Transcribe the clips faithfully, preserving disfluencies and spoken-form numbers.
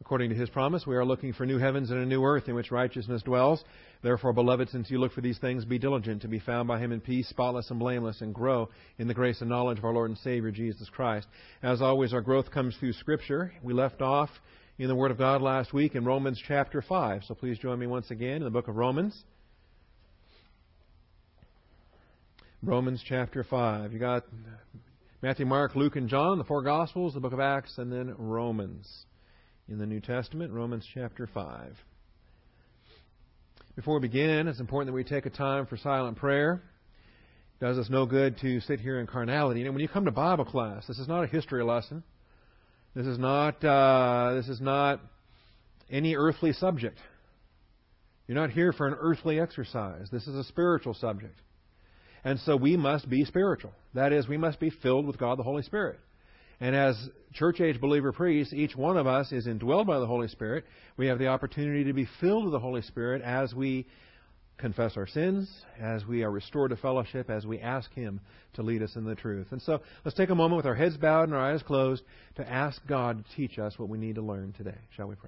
According to His promise, we are looking for new heavens and a new earth in which righteousness dwells. Therefore, beloved, since you look for these things, be diligent to be found by Him in peace, spotless and blameless, and grow in the grace and knowledge of our Lord and Savior, Jesus Christ. As always, our growth comes through Scripture. We left off in the Word of God last week in Romans chapter five. So please join me once again in the book of Romans. Romans chapter five. You got Matthew, Mark, Luke, and John, the four Gospels, the book of Acts, and then Romans. In the New Testament, Romans chapter five. Before we begin, it's important that we take a time for silent prayer. It does us no good to sit here in carnality. You know, when you come to Bible class, this is not a history lesson. This is not uh, this is not any earthly subject. You're not here for an earthly exercise. This is a spiritual subject. And so we must be spiritual. That is, we must be filled with God the Holy Spirit. And as church-age believer priests, each one of us is indwelled by the Holy Spirit. We have the opportunity to be filled with the Holy Spirit as we confess our sins, as we are restored to fellowship, as we ask Him to lead us in the truth. And so let's take a moment with our heads bowed and our eyes closed to ask God to teach us what we need to learn today. Shall we pray?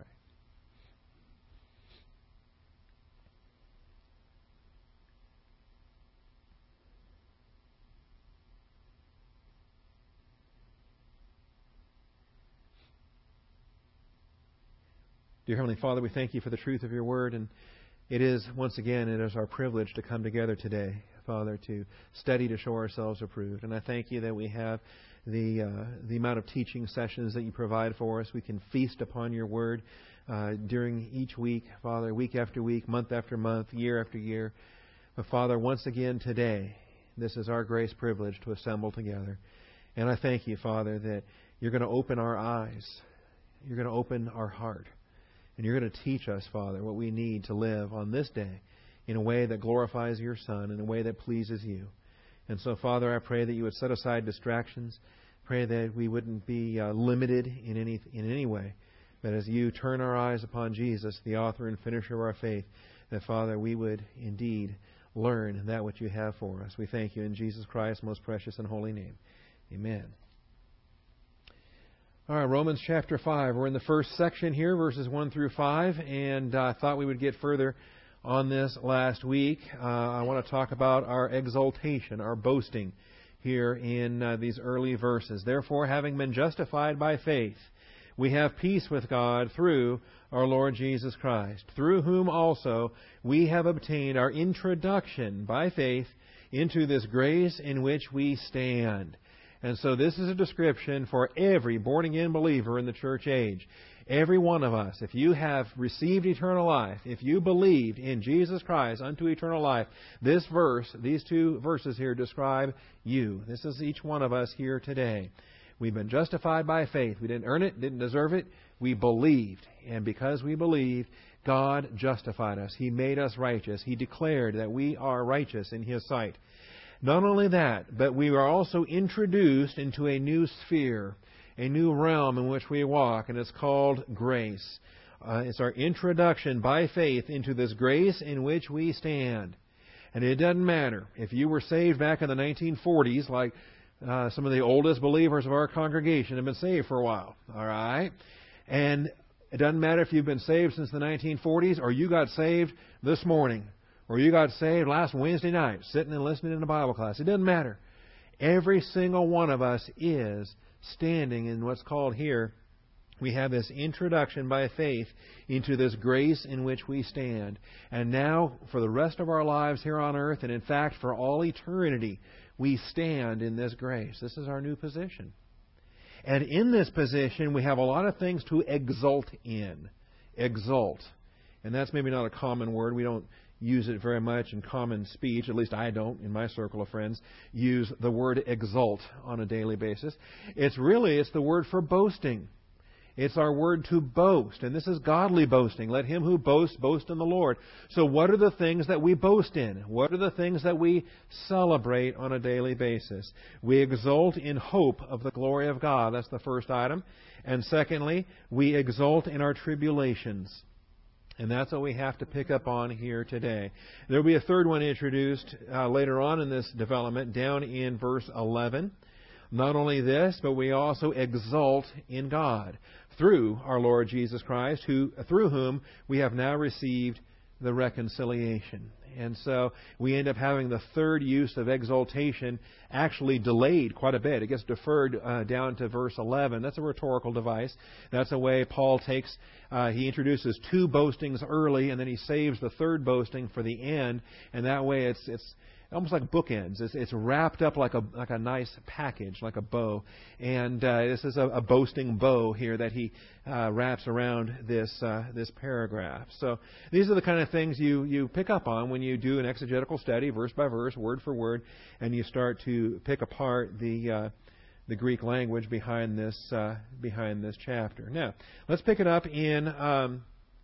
Dear Heavenly Father, we thank You for the truth of Your Word, and it is, once again, it is our privilege to come together today, Father, to study to show ourselves approved. And I thank You that we have the uh, the amount of teaching sessions that You provide for us. We can feast upon Your Word uh, during each week, Father, week after week, month after month, year after year. But Father, once again today, this is our grace privilege to assemble together. And I thank You, Father, that You're going to open our eyes. You're going to open our heart. And You're going to teach us, Father, what we need to live on this day in a way that glorifies Your Son, in a way that pleases You. And so, Father, I pray that You would set aside distractions. Pray that we wouldn't be uh, limited in any in any way. But as You turn our eyes upon Jesus, the author and finisher of our faith, that, Father, we would indeed learn that which You have for us. We thank You in Jesus Christ's most precious and holy name. Amen. All right, Romans chapter five. We're in the first section here, verses one through five, and I uh, thought we would get further on this last week. Uh, I want to talk about our exaltation, our boasting here in uh, these early verses. Therefore, having been justified by faith, we have peace with God through our Lord Jesus Christ, through whom also we have obtained our introduction by faith into this grace in which we stand. And so this is a description for every born-again believer in the church age. Every one of us, if you have received eternal life, if you believed in Jesus Christ unto eternal life, this verse, these two verses here describe you. This is each one of us here today. We've been justified by faith. We didn't earn it, didn't deserve it. We believed. And because we believed, God justified us. He made us righteous. He declared that we are righteous in His sight. Not only that, but we are also introduced into a new sphere, a new realm in which we walk, and it's called grace. Uh, it's our introduction by faith into this grace in which we stand. And it doesn't matter if you were saved back in the nineteen forties, like uh, some of the oldest believers of our congregation have been saved for a while. All right? And it doesn't matter if you've been saved since the nineteen forties or you got saved this morning. Or you got saved last Wednesday night, sitting and listening in a Bible class. It doesn't matter. Every single one of us is standing in what's called here, we have this introduction by faith into this grace in which we stand. And now, for the rest of our lives here on earth, and in fact for all eternity, we stand in this grace. This is our new position. And in this position, we have a lot of things to exult in. Exult. And that's maybe not a common word. We don't use it very much in common speech, at least I don't, in my circle of friends, use the word exult on a daily basis. It's really, it's the word for boasting. It's our word to boast, and this is godly boasting. Let him who boasts, boast in the Lord. So what are the things that we boast in? What are the things that we celebrate on a daily basis? We exult in hope of the glory of God. That's the first item. And secondly, we exult in our tribulations. And that's what we have to pick up on here today. There will be a third one introduced uh, later on in this development, down in verse eleven. Not only this, but we also exult in God through our Lord Jesus Christ, who through whom we have now received the reconciliation. And so we end up having the third use of exaltation actually delayed quite a bit. It gets deferred uh, down to verse eleven. That's a rhetorical device. That's a way Paul takes, uh, he introduces two boastings early, and then he saves the third boasting for the end. And that way it's it's almost like bookends. It's, it's wrapped up like a like a nice package, like a bow. And uh, this is a, a boasting bow here that he uh, wraps around this uh, this paragraph. So these are the kind of things you, you pick up on when you do an exegetical study, verse by verse, word for word, and you start to pick apart the uh, the Greek language behind this uh, behind this chapter. Now, let's pick it up in Um,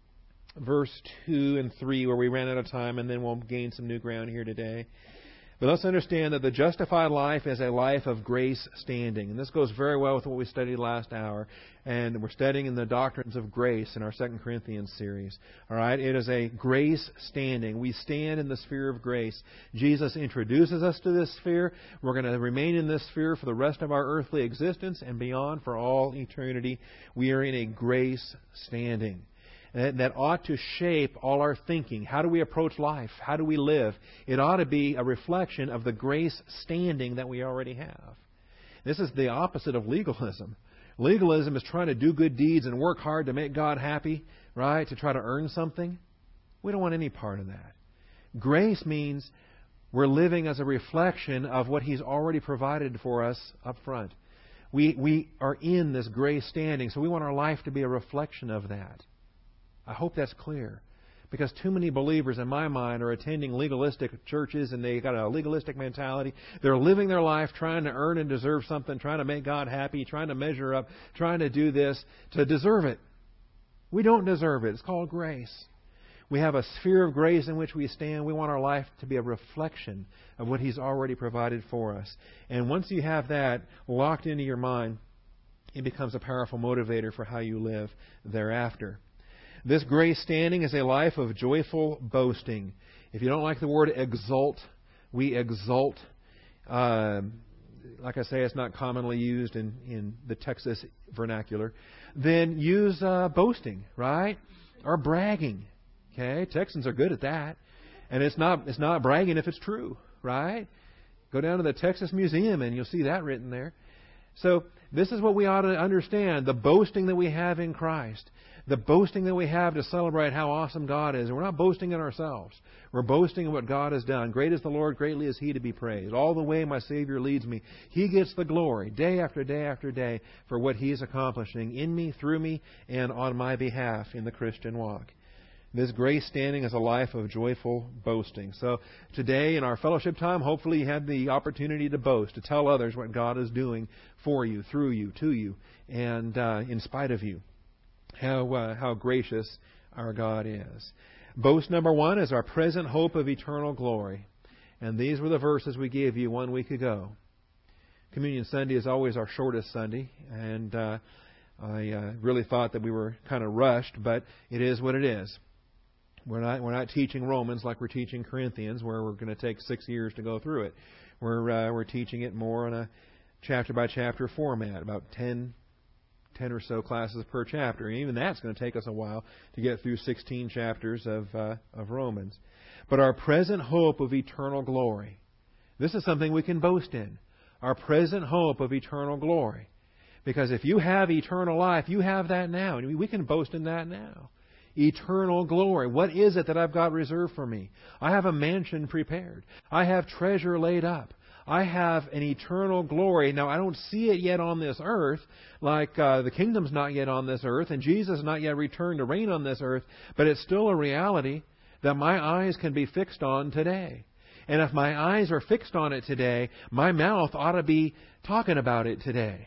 verse two and three, where we ran out of time, and then we'll gain some new ground here today. But let's understand that the justified life is a life of grace standing. And this goes very well with what we studied last hour. And we're studying in the doctrines of grace in our Second Corinthians series. All right? It is a grace standing. We stand in the sphere of grace. Jesus introduces us to this sphere. We're going to remain in this sphere for the rest of our earthly existence and beyond for all eternity. We are in a grace standing. That ought to shape all our thinking. How do we approach life? How do we live? It ought to be a reflection of the grace standing that we already have. This is the opposite of legalism. Legalism is trying to do good deeds and work hard to make God happy, right? To try to earn something. We don't want any part of that. Grace means we're living as a reflection of what He's already provided for us up front. We, we are in this grace standing, so we want our life to be a reflection of that. I hope that's clear. Because too many believers, in my mind, are attending legalistic churches and they've got a legalistic mentality. They're living their life trying to earn and deserve something, trying to make God happy, trying to measure up, trying to do this to deserve it. We don't deserve it. It's called grace. We have a sphere of grace in which we stand. We want our life to be a reflection of what He's already provided for us. And once you have that locked into your mind, it becomes a powerful motivator for how you live thereafter. This grace standing is a life of joyful boasting. If you don't like the word exult, we exult. Uh, like I say, it's not commonly used in, in the Texas vernacular. Then use uh, boasting, right? Or bragging. Okay, Texans are good at that. And it's not it's not bragging if it's true, right? Go down to the Texas Museum and you'll see that written there. So this is what we ought to understand, the boasting that we have in Christ. The boasting that we have to celebrate how awesome God is. And we're not boasting in ourselves. We're boasting in what God has done. Great is the Lord, greatly is He to be praised. All the way my Savior leads me. He gets the glory day after day after day for what He is accomplishing in me, through me, and on my behalf in the Christian walk. This grace standing is a life of joyful boasting. So today in our fellowship time, hopefully you had the opportunity to boast, to tell others what God is doing for you, through you, to you, and uh, in spite of you. How uh, how gracious our God is. Boast number one is our present hope of eternal glory. And these were the verses we gave you one week ago. Communion Sunday is always our shortest Sunday. And uh, I uh, really thought that we were kind of rushed, but it is what it is. We're not we're not teaching Romans like we're teaching Corinthians, where we're going to take six years to go through it. We're uh, we're teaching it more on a chapter by chapter format, about ten. ten or so classes per chapter. And even that's going to take us a while to get through sixteen chapters of uh, of Romans. But our present hope of eternal glory. This is something we can boast in. Our present hope of eternal glory. Because if you have eternal life, you have that now. And we can boast in that now. Eternal glory. What is it that I've got reserved for me? I have a mansion prepared. I have treasure laid up. I have an eternal glory. Now, I don't see it yet on this earth, like uh, the kingdom's not yet on this earth, and Jesus has not yet returned to reign on this earth, but it's still a reality that my eyes can be fixed on today. And if my eyes are fixed on it today, my mouth ought to be talking about it today.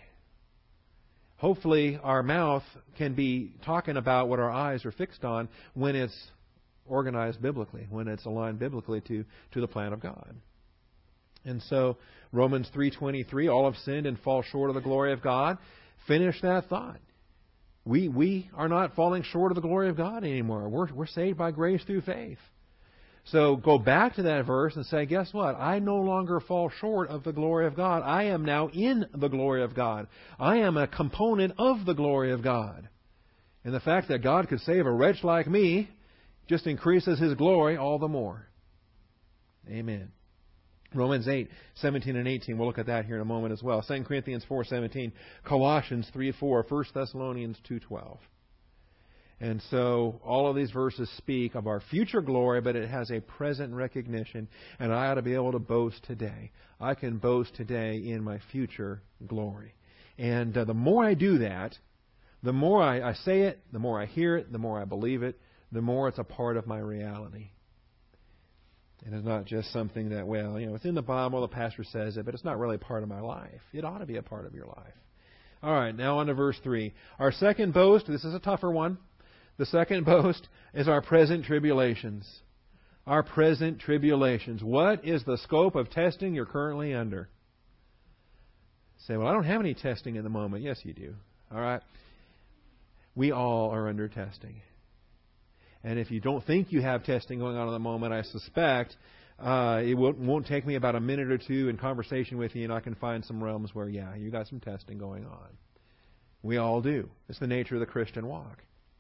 Hopefully, our mouth can be talking about what our eyes are fixed on when it's organized biblically, when it's aligned biblically to, to the plan of God. And so, Romans three twenty-three, all have sinned and fall short of the glory of God. Finish that thought. We we are not falling short of the glory of God anymore. We're, we're saved by grace through faith. So go back to that verse and say, guess what? I no longer fall short of the glory of God. I am now in the glory of God. I am a component of the glory of God. And the fact that God could save a wretch like me just increases His glory all the more. Amen. Romans eight, seventeen and eighteen. We'll look at that here in a moment as well. Second Corinthians four, seventeen. Colossians three, four. First Thessalonians two, twelve. And so all of these verses speak of our future glory, but it has a present recognition, and I ought to be able to boast today. I can boast today in my future glory. And uh, the more I do that, the more I, I say it, the more I hear it, the more I believe it, the more it's a part of my reality. And it's not just something that, well, you know, it's in the Bible, the pastor says it, but it's not really part of my life. It ought to be a part of your life. All right, now on to verse three. Our second boast, this is a tougher one. The second boast is our present tribulations. Our present tribulations. What is the scope of testing you're currently under? Say, well, I don't have any testing in the moment. Yes, you do. All right. We all are under testing. And if you don't think you have testing going on at the moment, I suspect uh, it won't, won't take me about a minute or two in conversation with you, and I can find some realms where, yeah, you got some testing going on. We all do. It's the nature of the Christian walk.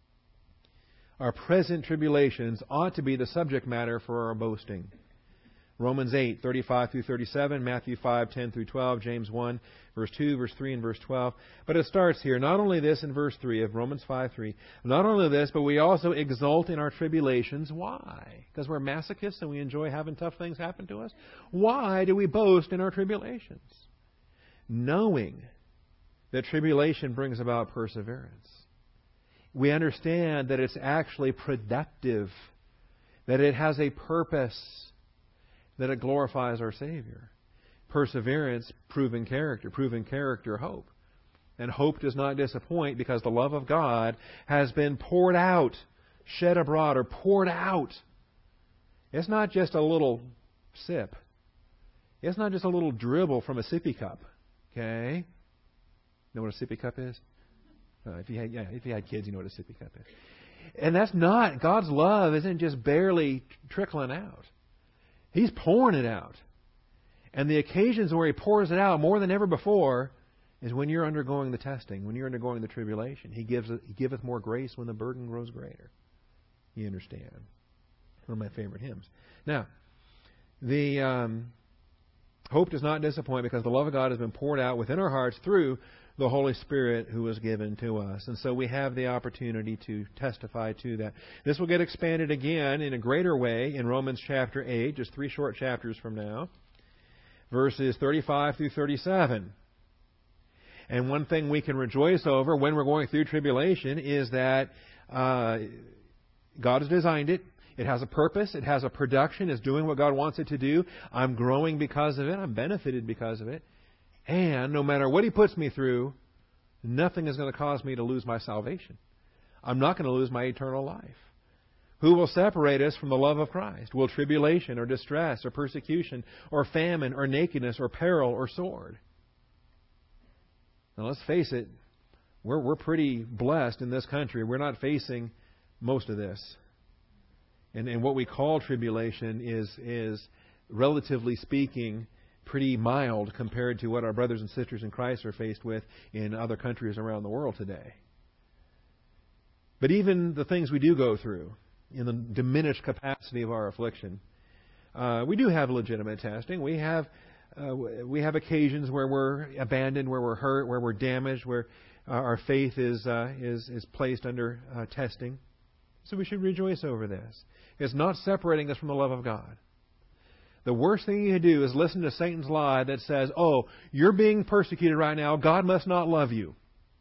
Our present tribulations ought to be the subject matter for our boasting. Romans eight, thirty-five through thirty-seven, Matthew five, ten through twelve, James one, verse two, verse three, and verse twelve. But it starts here. Not only this in verse three of Romans five, three. Not only this, but we also exult in our tribulations. Why? Because we're masochists and we enjoy having tough things happen to us? Why do we boast in our tribulations? Knowing that tribulation brings about perseverance. We understand that it's actually productive, that it has a purpose, that it glorifies our Savior. Perseverance, proven character. Proven character, hope. And hope does not disappoint because the love of God has been poured out, shed abroad, or poured out. It's not just a little sip. It's not just a little dribble from a sippy cup. Okay? Know what a sippy cup is? Uh, if you had, yeah, if you had kids, you know what a sippy cup is. And that's not, God's love isn't just barely trickling out. He's pouring it out. And the occasions where He pours it out more than ever before is when you're undergoing the testing, when you're undergoing the tribulation. He gives He giveth more grace when the burden grows greater. You understand? One of my favorite hymns. Now, the um, hope does not disappoint because the love of God has been poured out within our hearts through the Holy Spirit who was given to us. And so we have the opportunity to testify to that. This will get expanded again in a greater way in Romans chapter eight, just three short chapters from now, verses thirty-five through thirty-seven. And one thing we can rejoice over when we're going through tribulation is that uh, God has designed it. It has a purpose. It has a production. It's doing what God wants it to do. I'm growing because of it. I'm benefited because of it. And no matter what He puts me through, nothing is going to cause me to lose my salvation. I'm not going to lose my eternal life. Who will separate us from the love of Christ? Will tribulation or distress or persecution or famine or nakedness or peril or sword? Now let's face it, we're, we're pretty blessed in this country. We're not facing most of this. And, and what we call tribulation is, is, relatively speaking, pretty mild compared to what our brothers and sisters in Christ are faced with in other countries around the world today. But even the things we do go through, in the diminished capacity of our affliction, uh, we do have legitimate testing. We have uh, we have occasions where we're abandoned, where we're hurt, where we're damaged, where uh, our faith is uh, is is placed under uh, testing. So we should rejoice over this. It's not separating us from the love of God. The worst thing you can do is listen to Satan's lie that says, oh, you're being persecuted right now. God must not love you.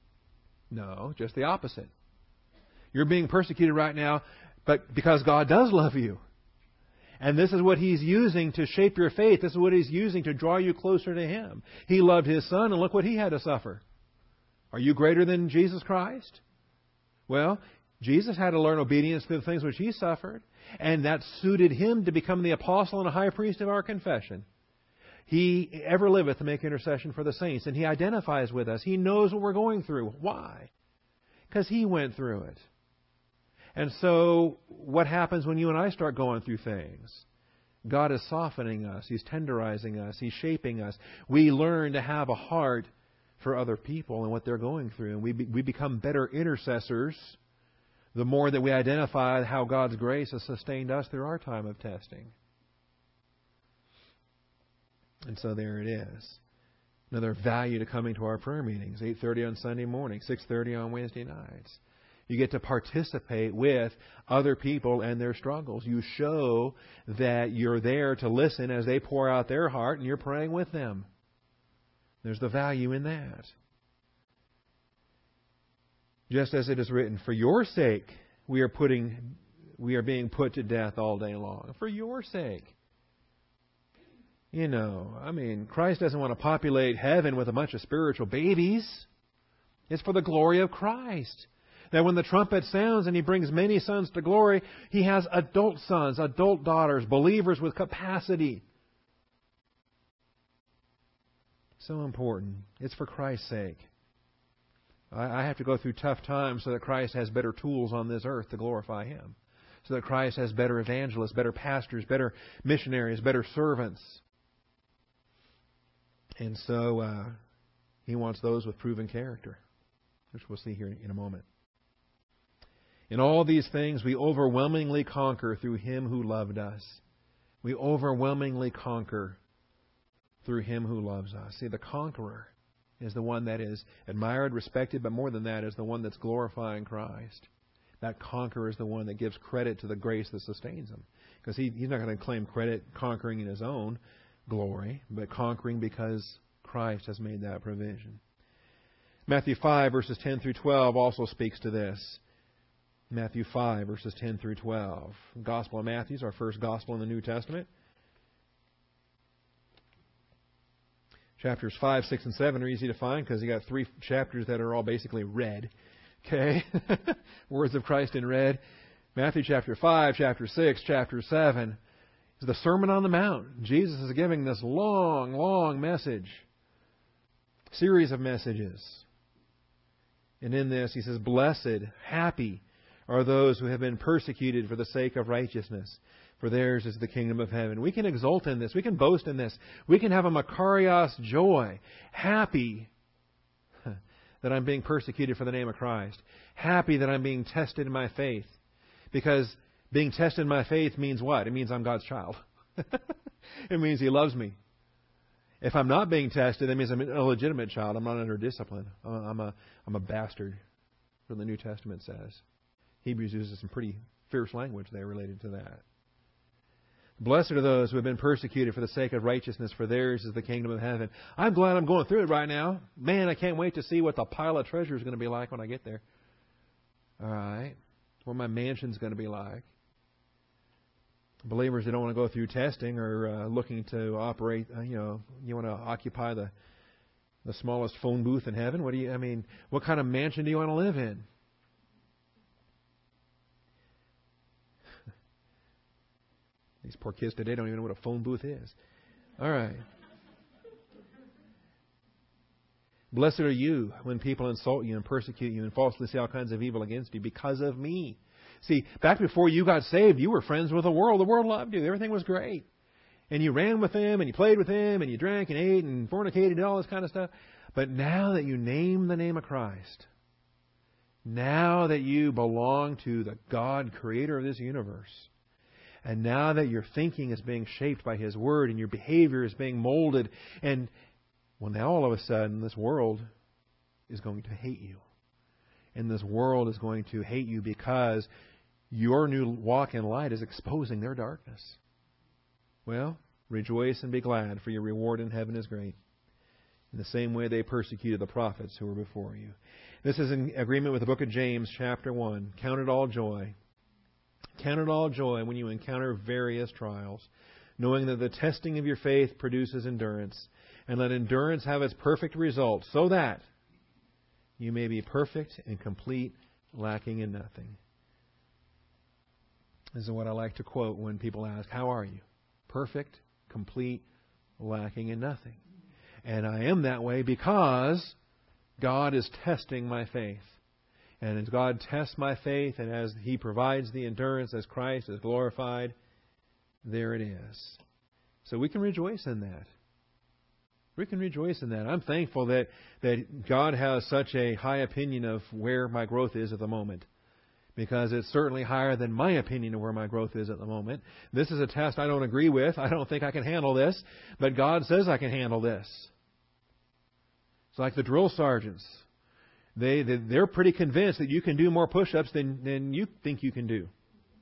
No, just the opposite. You're being persecuted right now, but because God does love you. And this is what He's using to shape your faith. This is what He's using to draw you closer to Him. He loved His Son, and look what He had to suffer. Are you greater than Jesus Christ? Well, Jesus had to learn obedience through the things which He suffered. And that suited Him to become the apostle and a high priest of our confession. He ever liveth to make intercession for the saints. And He identifies with us. He knows what we're going through. Why? Because He went through it. And so what happens when you and I start going through things? God is softening us. He's tenderizing us. He's shaping us. We learn to have a heart for other people and what they're going through. And we be, we become better intercessors the more that we identify how God's grace has sustained us through our time of testing. And so there it is. Another value to coming to our prayer meetings, eight thirty on Sunday morning, six thirty on Wednesday nights. You get to participate with other people and their struggles. You show that you're there to listen as they pour out their heart and you're praying with them. There's the value in that. Just as it is written, for your sake we are putting, we are being put to death all day long. For your sake. You know, I mean, Christ doesn't want to populate heaven with a bunch of spiritual babies. It's for the glory of Christ. That when the trumpet sounds and He brings many sons to glory, He has adult sons, adult daughters, believers with capacity. So important. It's for Christ's sake. I have to go through tough times so that Christ has better tools on this earth to glorify Him. So that Christ has better evangelists, better pastors, better missionaries, better servants. And so uh, He wants those with proven character, which we'll see here in a moment. In all these things we overwhelmingly conquer through Him who loved us. We overwhelmingly conquer through Him who loves us. See, the conqueror is the one that is admired, respected, but more than that is the one that's glorifying Christ. That conqueror is the one that gives credit to the grace that sustains him. Because he, he's not going to claim credit conquering in his own glory, but conquering because Christ has made that provision. Matthew five, verses ten through twelve also speaks to this. Matthew five, verses ten through twelve. The Gospel of Matthew is our first Gospel in the New Testament. Chapters five, six, and seven are easy to find because you got three chapters that are all basically red. Okay? Words of Christ in red. Matthew chapter five, chapter six, chapter seven is the Sermon on the Mount. Jesus is giving this long, long message. Series of messages. And in this, He says, blessed, happy are those who have been persecuted for the sake of righteousness, for theirs is the kingdom of heaven. We can exult in this. We can boast in this. We can have a makarios joy. Happy that I'm being persecuted for the name of Christ. Happy that I'm being tested in my faith. Because being tested in my faith means what? It means I'm God's child. It means He loves me. If I'm not being tested, that means I'm an illegitimate child. I'm not under discipline. I'm a, I'm a bastard, what the New Testament says. Hebrews uses some pretty fierce language there related to that. Blessed are those who have been persecuted for the sake of righteousness, for theirs is the kingdom of heaven. I'm glad I'm going through it right now. Man, I can't wait to see what the pile of treasure is going to be like when I get there. All right. What my mansion's going to be like. Believers that don't want to go through testing or uh, looking to operate, uh, you know, you want to occupy the the smallest phone booth in heaven. What do you, I mean, what kind of mansion do you want to live in? These poor kids today don't even know what a phone booth is. All right. Blessed are you when people insult you and persecute you and falsely say all kinds of evil against you because of me. See, back before you got saved, you were friends with the world. The world loved you. Everything was great. And you ran with them, and you played with them, and you drank and ate and fornicated and all this kind of stuff. But now that you name the name of Christ, now that you belong to the God, creator of this universe, and now that your thinking is being shaped by His Word and your behavior is being molded, and, well, now all of a sudden this world is going to hate you. And this world is going to hate you because your new walk in light is exposing their darkness. Well, rejoice and be glad, for your reward in heaven is great. In the same way they persecuted the prophets who were before you. This is in agreement with the book of James, chapter one. Count it all joy. Count it all joy when you encounter various trials, knowing that the testing of your faith produces endurance. And let endurance have its perfect result, so that you may be perfect and complete, lacking in nothing. This is what I like to quote when people ask, how are you? Perfect, complete, lacking in nothing. And I am that way because God is testing my faith. And as God tests my faith, and as He provides the endurance, as Christ is glorified, there it is. So we can rejoice in that. We can rejoice in that. I'm thankful that, that God has such a high opinion of where my growth is at the moment, because it's certainly higher than my opinion of where my growth is at the moment. This is a test I don't agree with. I don't think I can handle this, but God says I can handle this. It's like the drill sergeants. They, they, they're pretty convinced that you can do more push-ups than, than you think you can do.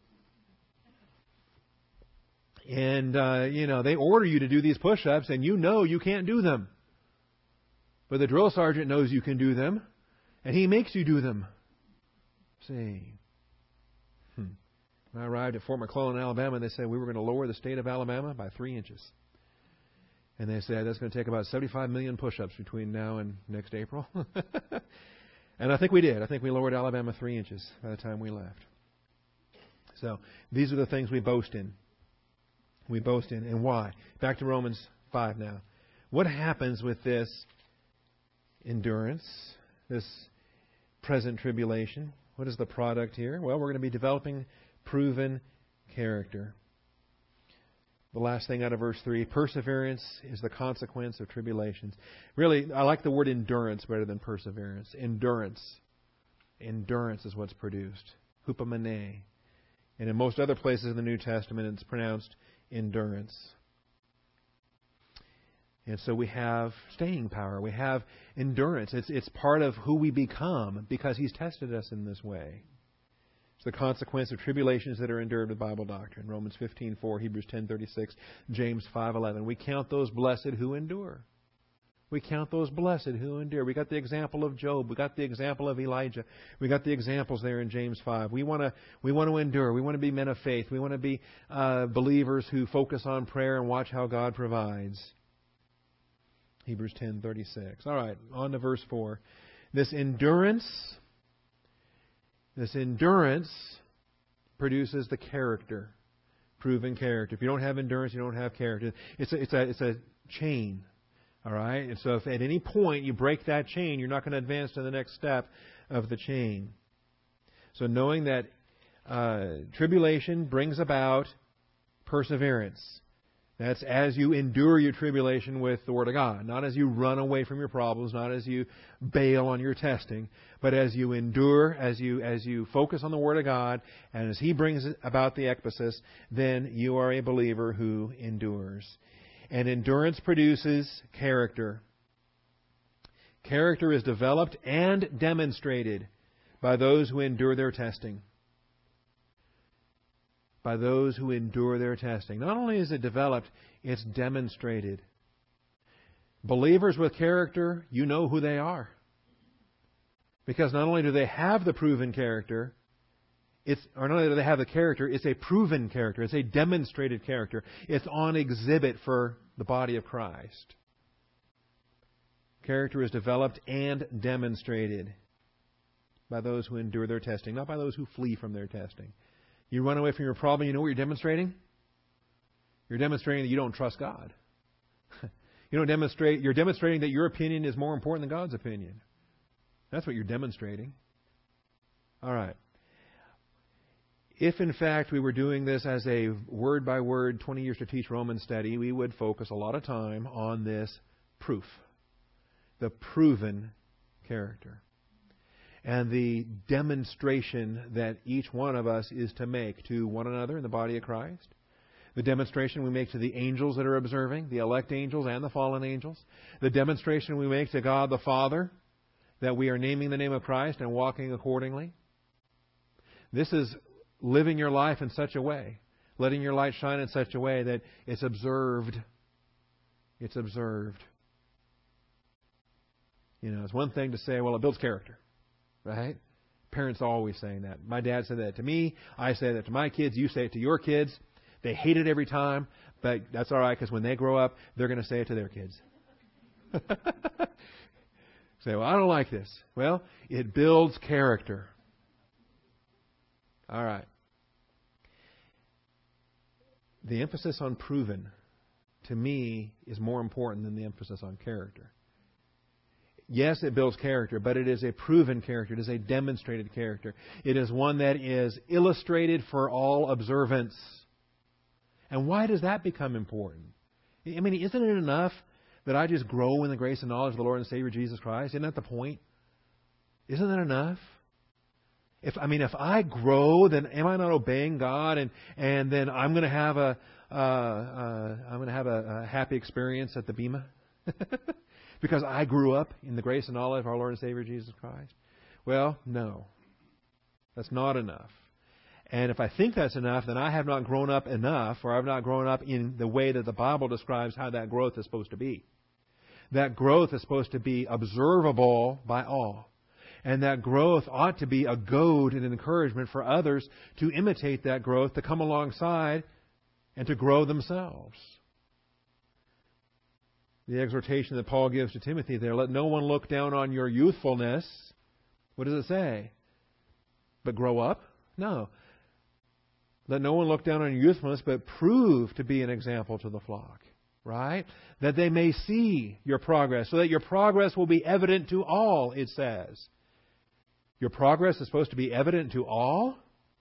And, uh, you know, they order you to do these push-ups, and you know you can't do them. But the drill sergeant knows you can do them, and he makes you do them. See. Hmm. When I arrived at Fort McClellan, Alabama, they said we were going to lower the state of Alabama by three inches. And they said that's going to take about seventy-five million push-ups between now and next April. And I think we did. I think we lowered Alabama three inches by the time we left. So these are the things we boast in. We boast in. And why? Back to Romans five now. What happens with this endurance, this present tribulation? What is the product here? Well, we're going to be developing proven character. The last thing out of verse three, perseverance is the consequence of tribulations. Really, I like the word endurance better than perseverance. Endurance. Endurance is what's produced. Hupomene. And in most other places in the New Testament, it's pronounced endurance. And so we have staying power. We have endurance. It's, it's part of who we become because He's tested us in this way. It's the consequence of tribulations that are endured with Bible doctrine. Romans fifteen four, Hebrews ten thirty-six, James five eleven. We count those blessed who endure. We count those blessed who endure. We got the example of Job. We got the example of Elijah. We got the examples there in James five. We want to we want to endure. We want to be men of faith. We want to be uh, believers who focus on prayer and watch how God provides. Hebrews ten thirty-six. All right, on to verse four. This endurance, this endurance produces the character, proven character. If you don't have endurance, you don't have character. It's a, it's a, it's a chain. All right? And so if at any point you break that chain, you're not going to advance to the next step of the chain. So knowing that uh, tribulation brings about perseverance. That's as you endure your tribulation with the Word of God. Not as you run away from your problems, not as you bail on your testing, but as you endure, as you as you focus on the Word of God, and as He brings about the ekbasis, then you are a believer who endures. And endurance produces character. Character is developed and demonstrated by those who endure their testing. By those who endure their testing. Not only is it developed, it's demonstrated. Believers with character, you know who they are. Because not only do they have the proven character, it's, or not only do they have the character, it's a proven character. It's a demonstrated character. It's on exhibit for the body of Christ. Character is developed and demonstrated by those who endure their testing, not by those who flee from their testing. You run away from your problem, you know what you're demonstrating? You're demonstrating that you don't trust God. You don't demonstrate, you're demonstrating that your opinion is more important than God's opinion. That's what you're demonstrating. All right. If, in fact, we were doing this as a word-by-word, twenty years to teach Romans study, we would focus a lot of time on this proof, the proven character, and the demonstration that each one of us is to make to one another in the body of Christ, the demonstration we make to the angels that are observing, the elect angels and the fallen angels, the demonstration we make to God the Father that we are naming the name of Christ and walking accordingly. This is living your life in such a way, letting your light shine in such a way that it's observed. It's observed. You know, it's one thing to say, well, it builds character, right? Parents are always saying that. My dad said that to me. I say that to my kids. You say it to your kids. They hate it every time, but that's all right because when they grow up, they're going to say it to their kids. Say, well, I don't like this. Well, it builds character. All right. The emphasis on proven, to me, is more important than the emphasis on character. yes, it builds character, but it is a proven character. It is a demonstrated character. It is one that is illustrated for all observance. And why does that become important? I mean, isn't it enough that I just grow in the grace and knowledge of the Lord and Savior Jesus Christ? Isn't that the point? Isn't that enough? If I mean, if I grow, then am I not obeying God? And and then I'm going to have a uh, uh, I'm going to have a, a happy experience at the Bema because I grew up in the grace and knowledge of our Lord and Savior Jesus Christ. Well, no, that's not enough. And if I think that's enough, then I have not grown up enough, or I've not grown up in the way that the Bible describes how that growth is supposed to be. That growth is supposed to be observable by all. And that growth ought to be a goad and an encouragement for others to imitate that growth, to come alongside and to grow themselves. The exhortation that Paul gives to Timothy there, let no one look down on your youthfulness. What does it say? But grow up? No. Let no one look down on your youthfulness, but prove to be an example to the flock. Right? That they may see your progress, so that your progress will be evident to all, it says. Your progress is supposed to be evident to all?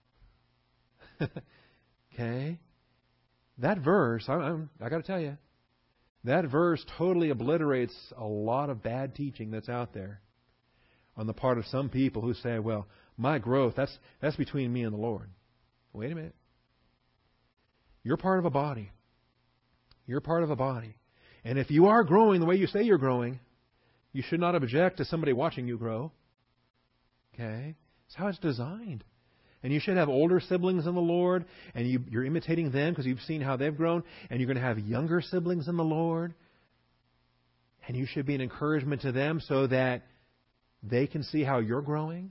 Okay. That verse, I, I'm, I got to tell you, that verse totally obliterates a lot of bad teaching that's out there on the part of some people who say, well, my growth, that's that's between me and the Lord. Wait a minute. You're part of a body. You're part of a body. And if you are growing the way you say you're growing, you should not object to somebody watching you grow. Okay? It's how it's designed. And you should have older siblings in the Lord, and you, you're imitating them because you've seen how they've grown, and you're going to have younger siblings in the Lord, and you should be an encouragement to them so that they can see how you're growing.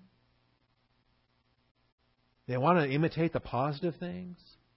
They want to imitate the positive things.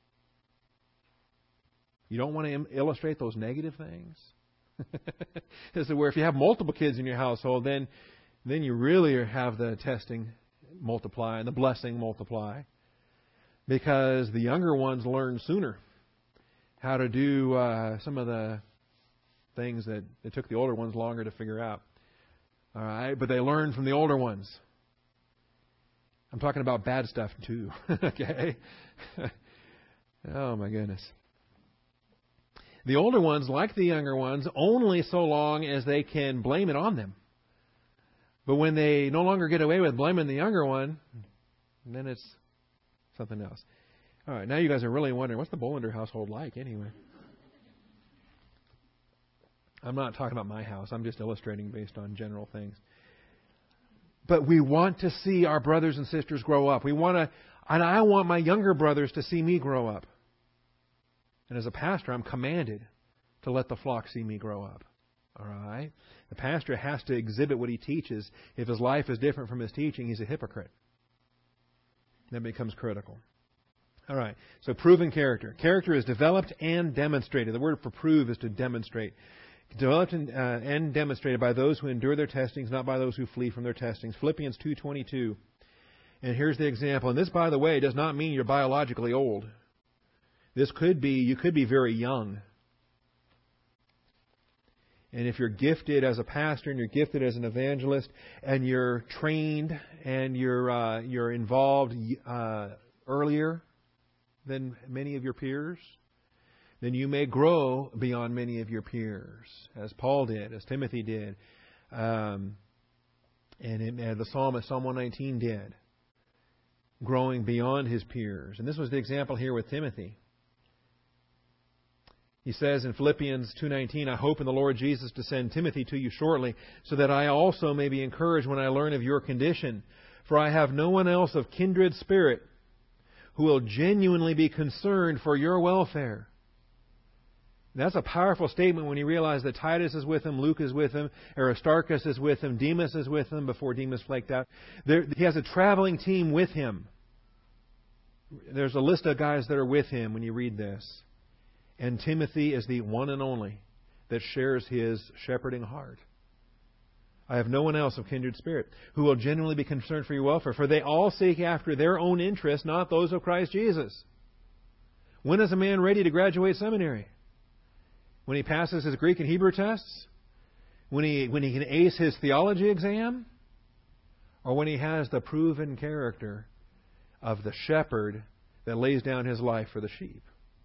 You don't want to im- illustrate those negative things. This is where if you have multiple kids in your household, then then you really have the testing multiply and the blessing multiply. Because the younger ones learn sooner how to do uh, some of the things that it took the older ones longer to figure out. All right, but they learn from the older ones. I'm talking about bad stuff too. Okay? Oh my goodness. The older ones, like the younger ones, only so long as they can blame it on them. But when they no longer get away with blaming the younger one, then it's something else. All right, now you guys are really wondering, what's the Bolander household like anyway? I'm not talking about my house. I'm just illustrating based on general things. But we want to see our brothers and sisters grow up. We want to, and I want my younger brothers to see me grow up. And as a pastor, I'm commanded to let the flock see me grow up. All right? The pastor has to exhibit what he teaches. If his life is different from his teaching, he's a hypocrite. That becomes critical. All right. So proven character. Character is developed and demonstrated. The word for prove is to demonstrate. Developed and, uh, and demonstrated by those who endure their testings, not by those who flee from their testings. Philippians two twenty-two. And here's the example. And this, by the way, does not mean you're biologically old. This could be, you could be very young. And if you're gifted as a pastor and you're gifted as an evangelist and you're trained and you're uh, you're involved uh, earlier than many of your peers, then you may grow beyond many of your peers, as Paul did, as Timothy did, um, and, it, and the psalmist, Psalm one nineteen, did, growing beyond his peers. And this was the example here with Timothy. He says in Philippians two nineteen, I hope in the Lord Jesus to send Timothy to you shortly, so that I also may be encouraged when I learn of your condition. For I have no one else of kindred spirit who will genuinely be concerned for your welfare. That's a powerful statement when you realize that Titus is with him, Luke is with him, Aristarchus is with him, Demas is with him before Demas flaked out. There, he has a traveling team with him. There's a list of guys that are with him when you read this. And Timothy is the one and only that shares his shepherding heart. I have no one else of kindred spirit who will genuinely be concerned for your welfare, for they all seek after their own interests, not those of Christ Jesus. When is a man ready to graduate seminary? When he passes his Greek and Hebrew tests? When he, when he can ace his theology exam? Or when he has the proven character of the shepherd that lays down his life for the sheep?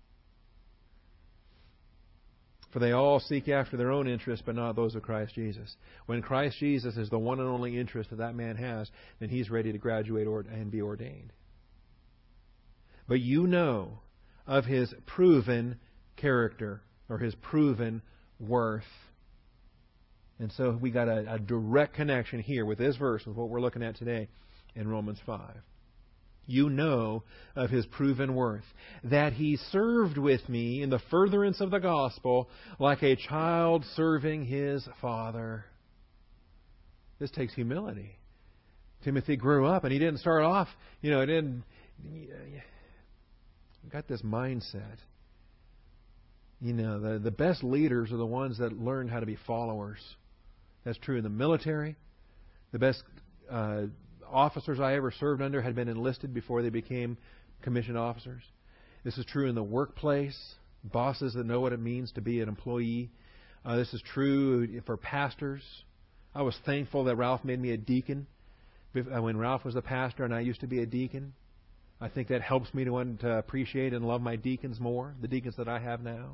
For they all seek after their own interests, but not those of Christ Jesus. When Christ Jesus is the one and only interest that that man has, then he's ready to graduate and be ordained. But you know of his proven character, or his proven worth. And so we got a, a direct connection here with this verse, with what we're looking at today in Romans five. You know of his proven worth, that he served with me in the furtherance of the gospel like a child serving his father. This takes humility. Timothy grew up and he didn't start off, you know, he didn't, he got this mindset. You know, the, the best leaders are the ones that learn how to be followers. That's true in the military. The best uh, officers I ever served under had been enlisted before they became commissioned officers. This is true in the workplace. Bosses that know what it means to be an employee. Uh, this is true for pastors. I was thankful that Ralph made me a deacon when Ralph was the pastor and I used to be a deacon. I think that helps me to, to appreciate and love my deacons more, the deacons that I have now.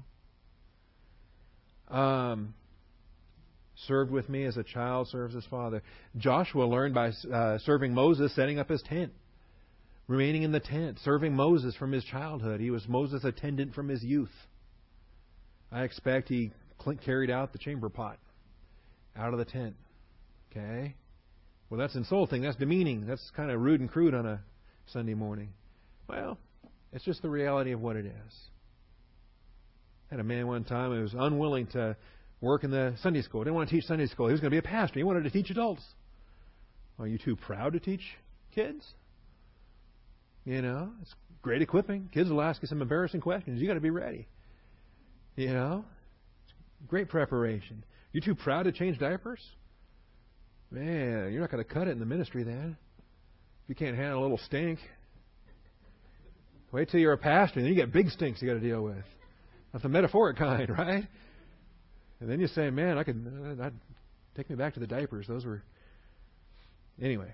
Um, served with me as a child serves his father. Joshua learned by uh, serving Moses, setting up his tent, remaining in the tent, serving Moses from his childhood. He was Moses' attendant from his youth. I expect he carried out the chamber pot out of the tent. Okay? Well, that's insulting. That's demeaning. That's kind of rude and crude on a Sunday morning. Well, it's just the reality of what it is. I had a man one time who was unwilling to work in the Sunday school. Didn't want to teach Sunday school. He was going to be a pastor. He wanted to teach adults. Are you too proud to teach kids? You know, it's great equipping. Kids will ask you some embarrassing questions. You got to be ready. You know, it's great preparation. You too proud to change diapers? Man, you're not going to cut it in the ministry then. If you can't handle a little stink, wait till you're a pastor, and then you get big stinks you got to deal with. That's the metaphoric kind, right? And then you say, man, I could, uh, take me back to the diapers. Those were, anyway.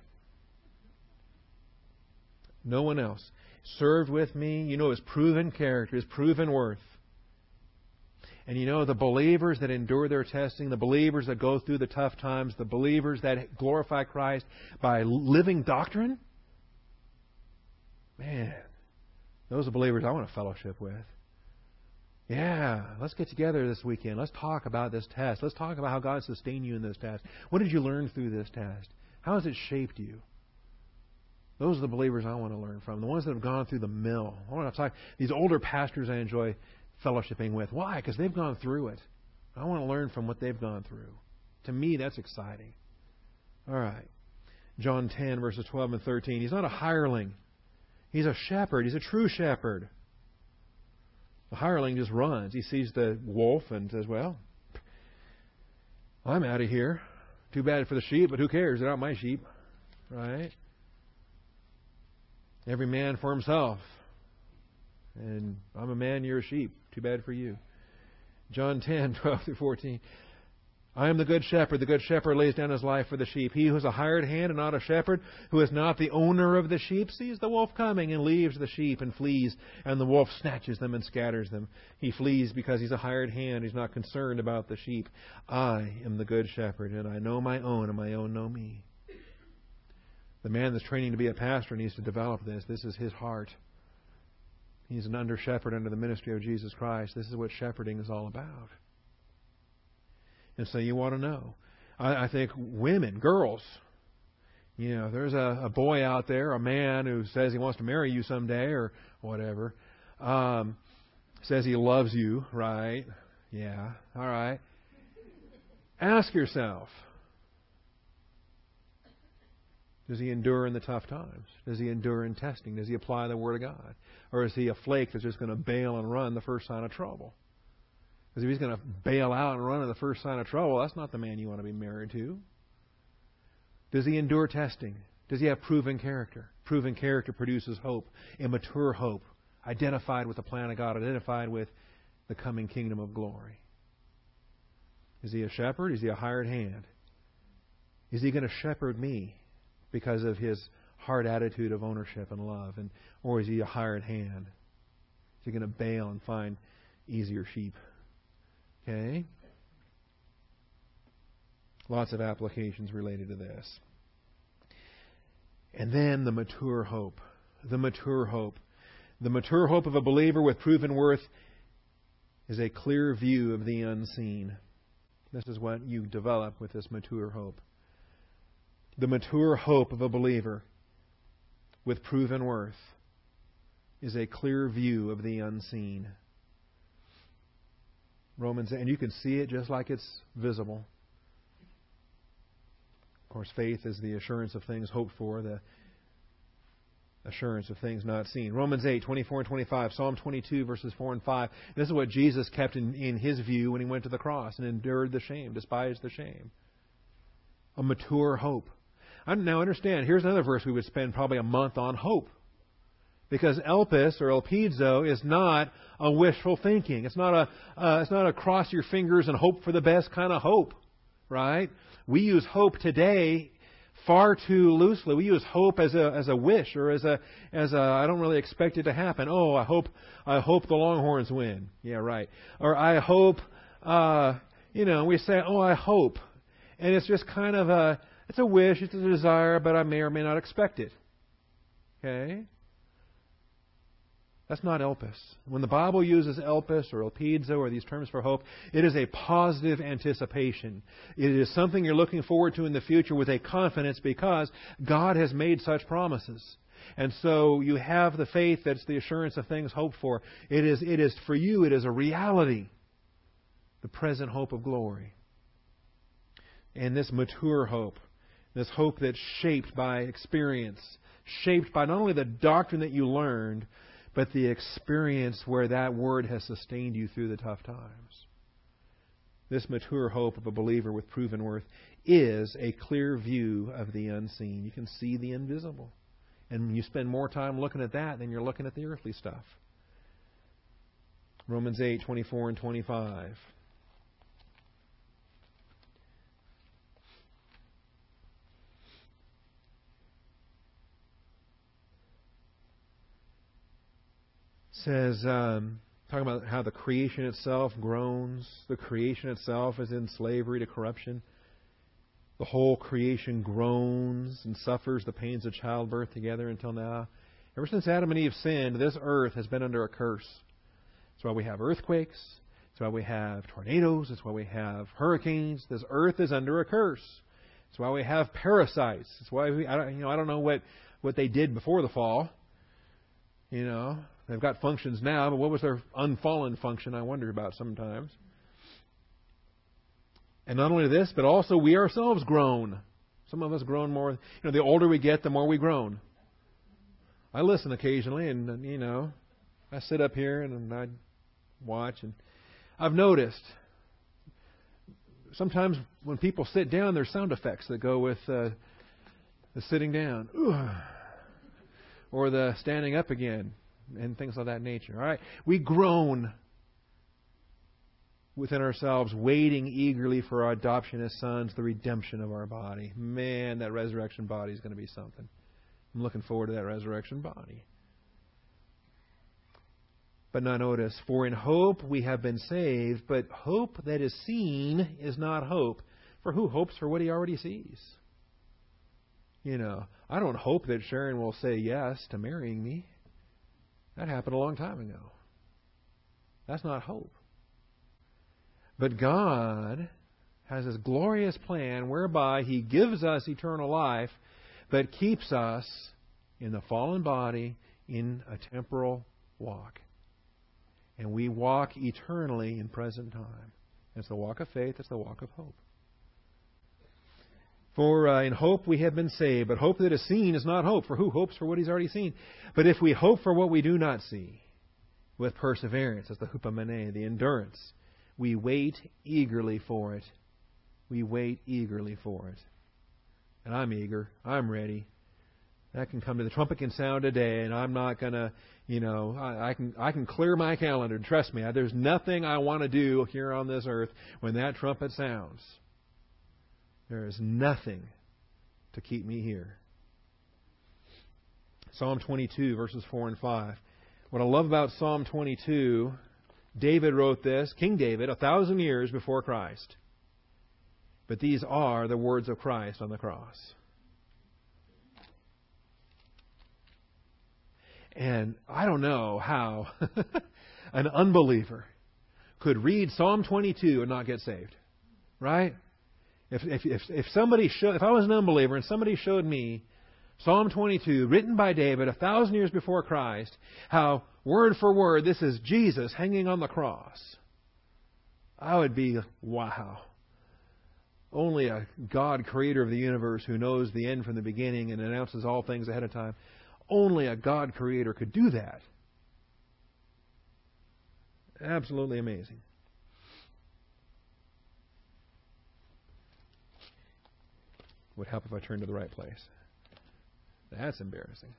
No one else. Served with me. You know his proven character, his proven worth. And you know the believers that endure their testing, the believers that go through the tough times, the believers that glorify Christ by living doctrine. Man, those are believers I want to fellowship with. Yeah, let's get together this weekend. Let's talk about this test. Let's talk about how God sustained you in this test. What did you learn through this test? How has it shaped you? Those are the believers I want to learn from. The ones that have gone through the mill. I want to talk. These older pastors I enjoy fellowshipping with. Why? Because they've gone through it. I want to learn from what they've gone through. To me, that's exciting. All right. John ten, verses twelve and thirteen. He's not a hireling. He's a shepherd. He's a true shepherd. The hireling just runs. He sees the wolf and says, well, I'm out of here. Too bad for the sheep, but who cares? They're not my sheep. Right? Every man for himself. And I'm a man, you're a sheep. Too bad for you. John ten, twelve through fourteen. I am the good shepherd. The good shepherd lays down his life for the sheep. He who is a hired hand and not a shepherd, who is not the owner of the sheep, sees the wolf coming and leaves the sheep and flees, and the wolf snatches them and scatters them. He flees because he's a hired hand. He's not concerned about the sheep. I am the good shepherd, and I know my own, and my own know me. The man that's training to be a pastor needs to develop this. This is his heart. He's an under shepherd under the ministry of Jesus Christ. This is what shepherding is all about. And so you want to know. I, I think women, girls, you know, there's a, a boy out there, a man who says he wants to marry you someday or whatever, um, says he loves you, right? Yeah, all right. Ask yourself, does he endure in the tough times? Does he endure in testing? Does he apply the Word of God? Or is he a flake that's just going to bail and run the first sign of trouble? Because if he's going to bail out and run at the first sign of trouble, that's not the man you want to be married to. Does he endure testing? Does he have proven character? Proven character produces hope, immature hope, identified with the plan of God, identified with the coming kingdom of glory. Is He a shepherd? Is He a hired hand? Is He going to shepherd me because of His heart attitude of ownership and love? And or is He a hired hand? Is He going to bail and find easier sheep? Okay? Lots of applications related to this. And then the mature hope. The mature hope. The mature hope of a believer with proven worth is a clear view of the unseen. This is what you develop with this mature hope. The mature hope of a believer with proven worth is a clear view of the unseen. Romans, and you can see it just like it's visible. Of course, faith is the assurance of things hoped for, the assurance of things not seen. Romans eight, twenty-four and twenty-five, Psalm twenty-two, verses four and five. This is what Jesus kept in, in His view when He went to the cross and endured the shame, despised the shame. A mature hope. Now understand, here's another verse we would spend probably a month on: hope. Because elpis or elpizo is not a wishful thinking. It's not a uh, it's not a cross your fingers and hope for the best kind of hope, right? We use hope today far too loosely. We use hope as a as a wish or as a as a I don't really expect it to happen. Oh, I hope I hope the Longhorns win. Yeah, right. Or I hope uh, you know we say, oh, I hope, and it's just kind of a it's a wish, it's a desire, but I may or may not expect it. Okay. That's not elpis. When the Bible uses elpis or elpizo or these terms for hope, it is a positive anticipation. It is something you're looking forward to in the future with a confidence because God has made such promises. And so you have the faith that's the assurance of things hoped for. It is, it is for you, it is a reality. The present hope of glory. And this mature hope, this hope that's shaped by experience, shaped by not only the doctrine that you learned, but the experience where that Word has sustained you through the tough times. This mature hope of a believer with proven worth is a clear view of the unseen. You can see the invisible. And you spend more time looking at that than you're looking at the earthly stuff. Romans eight, twenty-four and twenty-five. Says, um, talking about how the creation itself groans. The creation itself is in slavery to corruption. The whole creation groans and suffers the pains of childbirth together until now. Ever since Adam and Eve sinned, this earth has been under a curse. That's why we have earthquakes. That's why we have tornadoes. That's why we have hurricanes. This earth is under a curse. That's why we have parasites. That's why we, I don't, you know, I don't know what, what they did before the fall. You know, they've got functions now, but what was their unfallen function, I wonder about sometimes. And not only this, but also we ourselves groan. Some of us groan more. You know, the older we get, the more we groan. I listen occasionally, and, you know, I sit up here and I watch, and I've noticed sometimes when people sit down, there's sound effects that go with uh, the sitting down. Ooh. Or the standing up again, and things of that nature. All right, we groan within ourselves, waiting eagerly for our adoption as sons, the redemption of our body. Man, that resurrection body is going to be something. I'm looking forward to that resurrection body. But now notice, for in hope we have been saved, but hope that is seen is not hope. For who hopes for what he already sees? You know, I don't hope that Sharon will say yes to marrying me. That happened a long time ago. That's not hope. But God has this glorious plan whereby He gives us eternal life, but keeps us in the fallen body in a temporal walk. And we walk eternally in present time. It's the walk of faith. It's the walk of hope. For uh, in hope we have been saved, but hope that is seen is not hope. For who hopes for what he's already seen? But if we hope for what we do not see, with perseverance, that's the hupomene, the endurance, we wait eagerly for it. We wait eagerly for it. And I'm eager. I'm ready. That can come to the trumpet can sound today, and I'm not going to, you know, I, I can I can clear my calendar. Trust me, there's nothing I want to do here on this earth when that trumpet sounds. There is nothing to keep me here. Psalm twenty-two, verses four and five. What I love about Psalm twenty-two, David wrote this, King David, a thousand years before Christ. But these are the words of Christ on the cross. And I don't know how an unbeliever could read Psalm twenty-two and not get saved. Right? If if if, if somebody showed, if I was an unbeliever and somebody showed me Psalm twenty-two, written by David a thousand years before Christ, how word for word this is Jesus hanging on the cross, I would be, wow. Only a God, creator of the universe, who knows the end from the beginning and announces all things ahead of time, only a God creator could do that. Absolutely amazing. Would help if I turned to the right place. That's embarrassing.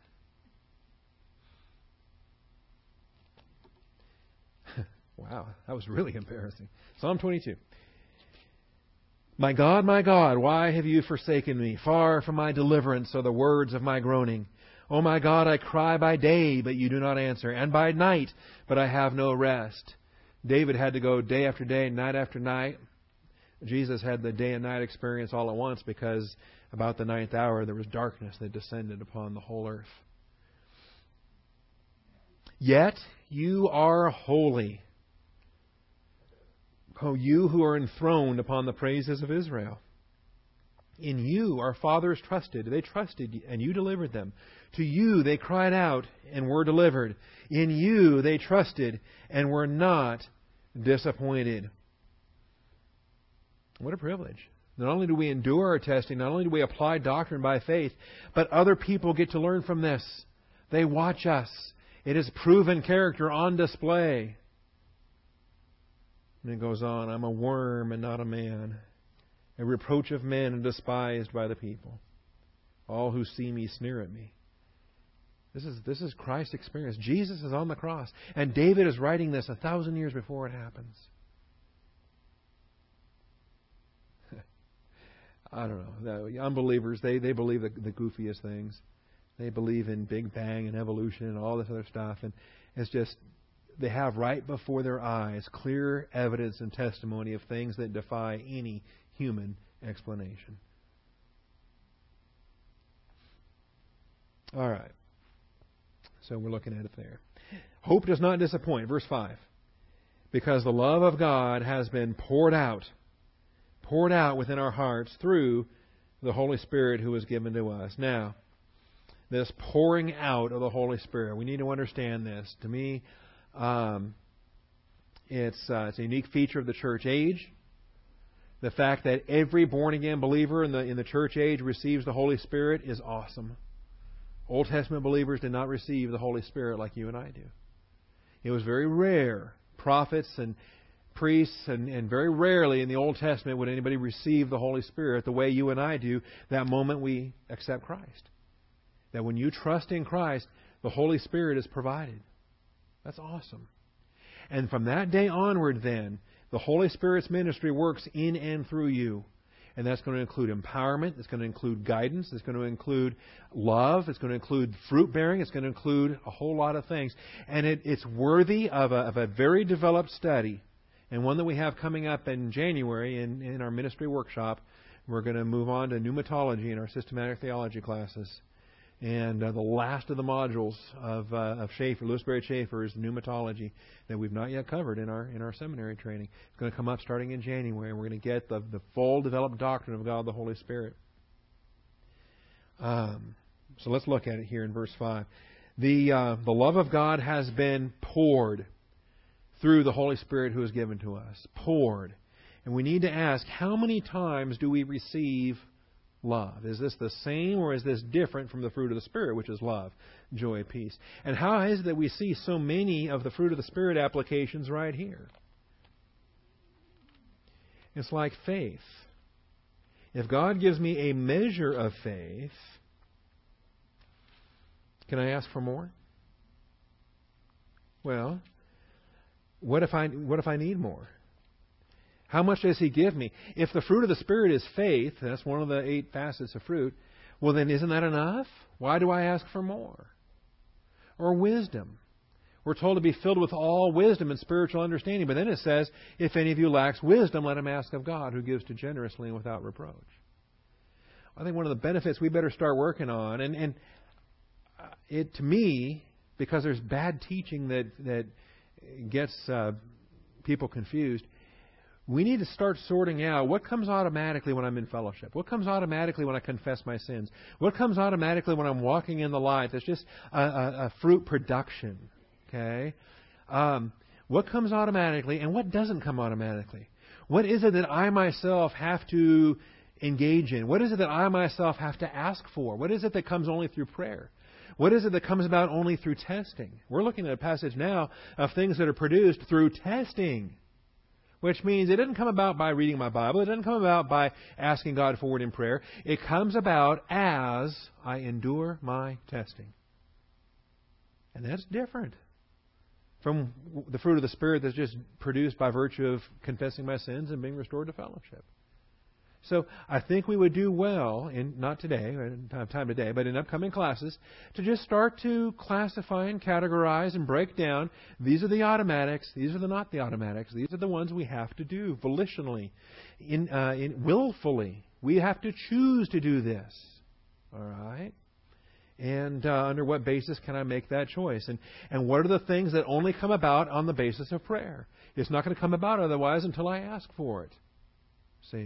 Wow, that was really embarrassing. Psalm twenty-two. My God, my God, why have you forsaken me? Far from my deliverance are the words of my groaning. O my God, I cry by day, but you do not answer, and by night, but I have no rest. David had to go day after day, night after night. Jesus had the day and night experience all at once because about the ninth hour there was darkness that descended upon the whole earth. Yet you are holy, O you who are enthroned upon the praises of Israel. In you our fathers trusted. They trusted, and you delivered them. To you they cried out and were delivered. In you they trusted and were not disappointed. What a privilege. Not only do we endure our testing, not only do we apply doctrine by faith, but other people get to learn from this. They watch us. It is proven character on display. And it goes on, I'm a worm and not a man, a reproach of men and despised by the people. All who see me sneer at me. This is this is Christ's experience. Jesus is on the cross, and David is writing this a thousand years before it happens. I don't know. The unbelievers, they, they believe the, the goofiest things. They believe in Big Bang and evolution and all this other stuff. And it's just, they have right before their eyes clear evidence and testimony of things that defy any human explanation. All right. So we're looking at it there. Hope does not disappoint. Verse five. Because the love of God has been poured out, poured out within our hearts through the Holy Spirit who was given to us. Now, this pouring out of the Holy Spirit, we need to understand this. To me, um, it's, uh, it's a unique feature of the church age. The fact that every born-again believer in the in the church age receives the Holy Spirit is awesome. Old Testament believers did not receive the Holy Spirit like you and I do. It was very rare. Prophets and priests, and, and very rarely in the Old Testament would anybody receive the Holy Spirit the way you and I do that moment we accept Christ. That when you trust in Christ, the Holy Spirit is provided. That's awesome. And from that day onward then, the Holy Spirit's ministry works in and through you. And that's going to include empowerment. It's going to include guidance. It's going to include love. It's going to include fruit bearing. It's going to include a whole lot of things. And it, it's worthy of a, of a very developed study, and one that we have coming up in January in, in our ministry workshop. We're going to move on to pneumatology in our systematic theology classes. And uh, the last of the modules of, uh, of Schaeffer, Lewis Berry Schaeffer, is pneumatology that we've not yet covered in our in our seminary training. It's going to come up starting in January, and we're going to get the, the full developed doctrine of God the Holy Spirit. Um, so let's look at it here in verse five. The uh, the love of God has been poured through the Holy Spirit who is given to us. Poured. And we need to ask, how many times do we receive love? Is this the same, or is this different from the fruit of the Spirit, which is love, joy, peace? And how is it that we see so many of the fruit of the Spirit applications right here? It's like faith. If God gives me a measure of faith, Can I ask for more? Well, what if I what if I need more? How much does He give me? If the fruit of the Spirit is faith, that's one of the eight facets of fruit, well then isn't that enough? Why do I ask for more? Or wisdom. We're told to be filled with all wisdom and spiritual understanding. But then it says, if any of you lacks wisdom, let him ask of God, who gives to generously and without reproach. I think one of the benefits we better start working on, and, and it to me, because there's bad teaching that, that gets uh, people confused, we need to start sorting out what comes automatically when I'm in fellowship. What comes automatically when I confess my sins? What comes automatically when I'm walking in the light? That's just a, a, a fruit production. Okay? Um, what comes automatically and what doesn't come automatically? What is it that I myself have to engage in? What is it that I myself have to ask for? What is it that comes only through prayer? What is it that comes about only through testing? We're looking at a passage now of things that are produced through testing, which means it doesn't come about by reading my Bible. It doesn't come about by asking God for it in prayer. It comes about as I endure my testing. And that's different from the fruit of the Spirit that's just produced by virtue of confessing my sins and being restored to fellowship. So I think we would do well, in not today, I don't have time today, but in upcoming classes, to just start to classify and categorize and break down. These are the automatics. These are the not the automatics. These are the ones we have to do volitionally, in, uh, in willfully. We have to choose to do this. All right? And uh, under what basis can I make that choice? And and what are the things that only come about on the basis of prayer? It's not going to come about otherwise until I ask for it. See?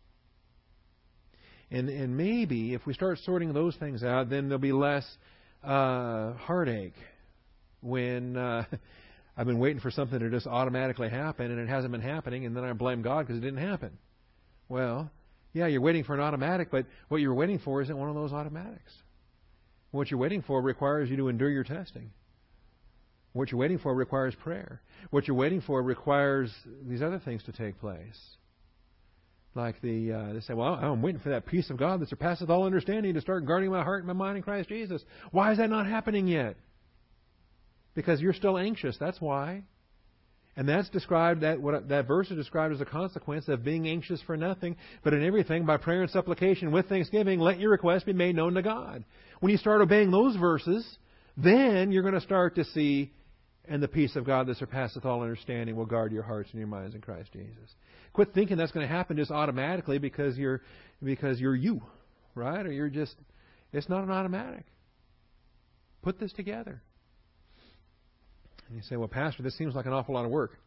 And and maybe if we start sorting those things out, then there'll be less uh, heartache when uh, I've been waiting for something to just automatically happen and it hasn't been happening, and then I blame God because it didn't happen. Well, yeah, you're waiting for an automatic, but what you're waiting for isn't one of those automatics. What you're waiting for requires you to endure your testing. What you're waiting for requires prayer. What you're waiting for requires these other things to take place. Like the uh, they say, well, I'm waiting for that peace of God that surpasses all understanding to start guarding my heart and my mind in Christ Jesus. Why is that not happening yet? Because you're still anxious. That's why. And that's described, that what that verse is described as a consequence of being anxious for nothing, but in everything by prayer and supplication with thanksgiving, let your request be made known to God. When you start obeying those verses, then you're going to start to see, and the peace of God that surpasseth all understanding will guard your hearts and your minds in Christ Jesus. Quit thinking that's going to happen just automatically because you're because you're you, right? Or you're just, it's not an automatic. Put this together. And you say, well, Pastor, this seems like an awful lot of work.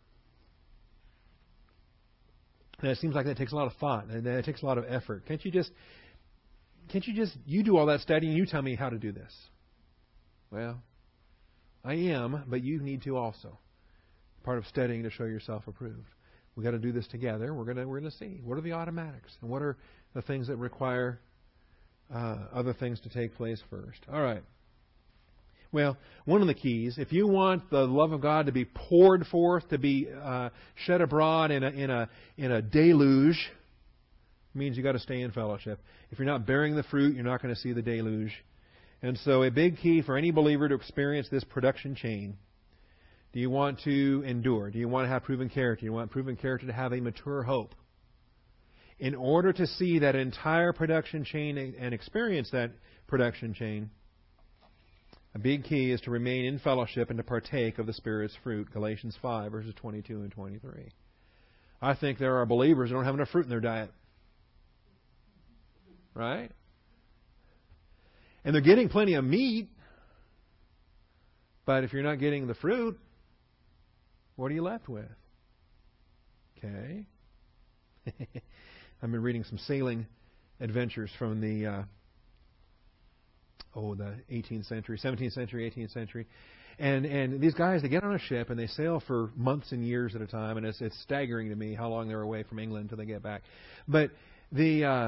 And it seems like that takes a lot of thought and that it takes a lot of effort. Can't you just, can't you just, you do all that study and you tell me how to do this? Well, I am, but you need to also. Part of studying to show yourself approved. We've got to do this together. We're going to we're going to see what are the automatics and what are the things that require uh, other things to take place first. All right. Well, one of the keys, if you want the love of God to be poured forth, to be uh, shed abroad in a in a in a deluge, means you got to stay in fellowship. If you're not bearing the fruit, you're not going to see the deluge. And so, a big key for any believer to experience this production chain. Do you want to endure? Do you want to have proven character? Do you want proven character to have a mature hope? In order to see that entire production chain and experience that production chain, a big key is to remain in fellowship and to partake of the Spirit's fruit. Galatians five, verses twenty-two and twenty-three. I think there are believers who don't have enough fruit in their diet. Right? And they're getting plenty of meat. But if you're not getting the fruit, what are you left with? Okay. I've been reading some sailing adventures from the uh, oh the eighteenth century, seventeenth century, eighteenth century, and and these guys, they get on a ship and they sail for months and years at a time, and it's it's staggering to me how long they're away from England until they get back. But the uh,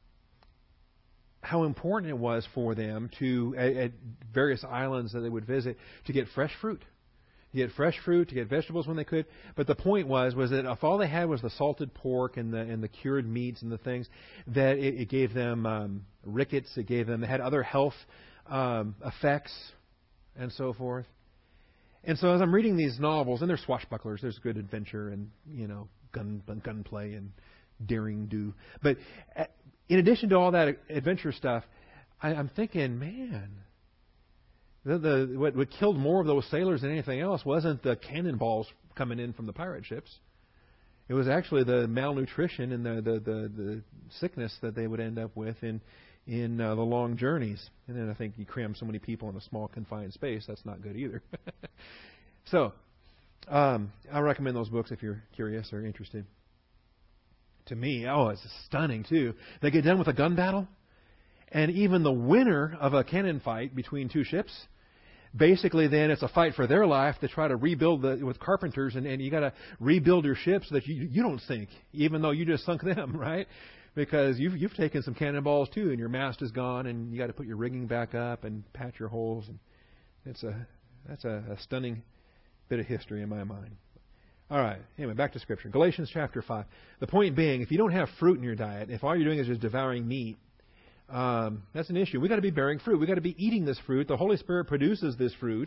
how important it was for them to at, at various islands that they would visit to get fresh fruit. To get fresh fruit, to get vegetables when they could. But the point was was that if all they had was the salted pork and the and the cured meats and the things, that it, it gave them um, rickets. It gave them, they had other health um, effects and so forth. And so as I'm reading these novels, and there's swashbucklers, there's good adventure and, you know, gun gunplay and daring do. But in addition to all that adventure stuff, I, I'm thinking, man, the, the what, what killed more of those sailors than anything else wasn't the cannonballs coming in from the pirate ships. It was actually the malnutrition and the, the, the, the sickness that they would end up with in in uh, the long journeys. And then I think you cram so many people in a small confined space, that's not good either. So, um, I recommend those books if you're curious or interested. To me, oh, it's stunning too. They get done with a gun battle, and even the winner of a cannon fight between two ships, basically then it's a fight for their life to try to rebuild the, with carpenters, and, and you got to rebuild your ship so that you, you don't sink, even though you just sunk them, right? Because you've, you've taken some cannonballs too, and your mast is gone, and you got to put your rigging back up and patch your holes. And it's a that's a, a stunning bit of history in my mind. All right. Anyway, back to Scripture. Galatians chapter five. The point being, if you don't have fruit in your diet, if all you're doing is just devouring meat, um, that's an issue. We've got to be bearing fruit. We've got to be eating this fruit. The Holy Spirit produces this fruit.